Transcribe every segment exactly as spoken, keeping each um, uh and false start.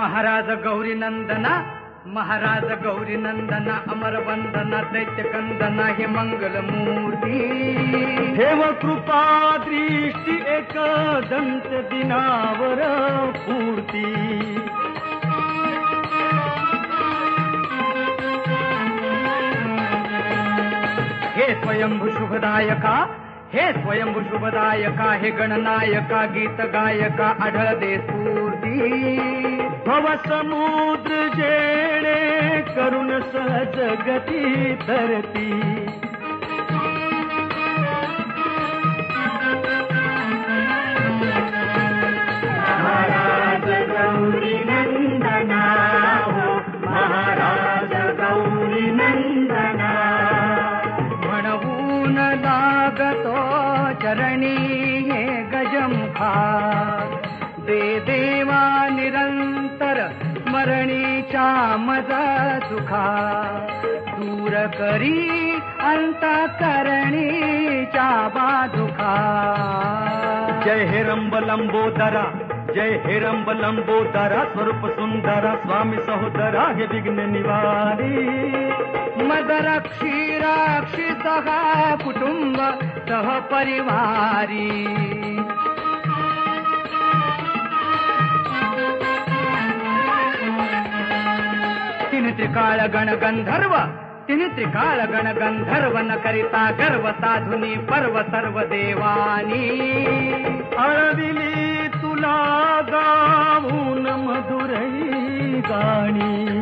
महाराज गौरी नंदना, महाराज गौरी नंदना, अमर वंदना, दैत्य कंदना, हे मंगल मूर्ती. ठेव कृपा दृष्टी एक दंत दिनावर पूर्ती. हे स्वयंभू शुभदायका, हे स्वयंभू शुभदायका, हे गणनायका, गीत गायका, आढळ दे स्फूर्ती. भव समुद्र जेणे करुण सहज गती धरती. महाराज गौरी नंदना, हो महाराज गौरी नंदना. म्हणवून लागतो चरणी हे गजमुखा, दे देवा निरंतर स्मरणीच्या मज सुखा. दूर करी अंतःकरणीच्या बाधुखा. जय हे रंब लंबोदरा, जय हे रंब लंबोदरा, स्वरूप सुंदरा, स्वामी सहोदरा, हे विघ्न निवारी. मद रक्षी रक्षी सह कुटुंब सह परिवारी. तीन त्रिकाळ गण गंधर्व, तीन त्रिकाळ गण गंधर्व, न करिता गर्व साधुनी पर्व सर्व देवानी. अळविली तुला गाऊन मधुरई गाणी.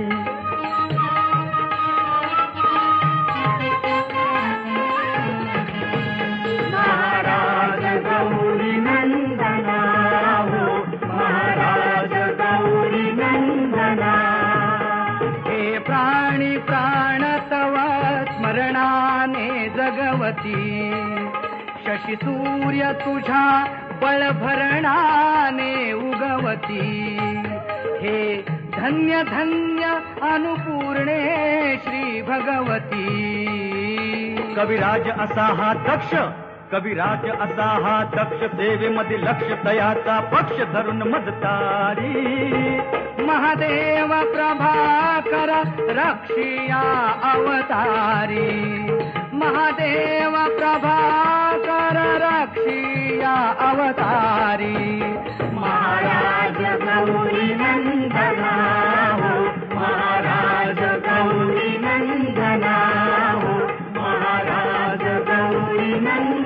महाराज गौरी नंदना, हो महाराज गौरी नंदना. हे प्राणी प्राण तव स्मरणाने जगवती. शशी सूर्य तुझ्या बळभरणाने उगवती. हे धन्य धन्य अनुपूर्णे श्री भगवती. कविराज असा हा दक्ष, कविराज असा हा दक्ष, सेवेमध्ये लक्ष तयाचा पक्ष धरून मदतारी. महादेव प्रभाकर रक्षिया अवतारी. महादेव प्रभाकर रक्षिया अवतारी. महाराज गौरी नंदना, हो महाराज गौरी नंदना, हो महाराज गौरी नंदना.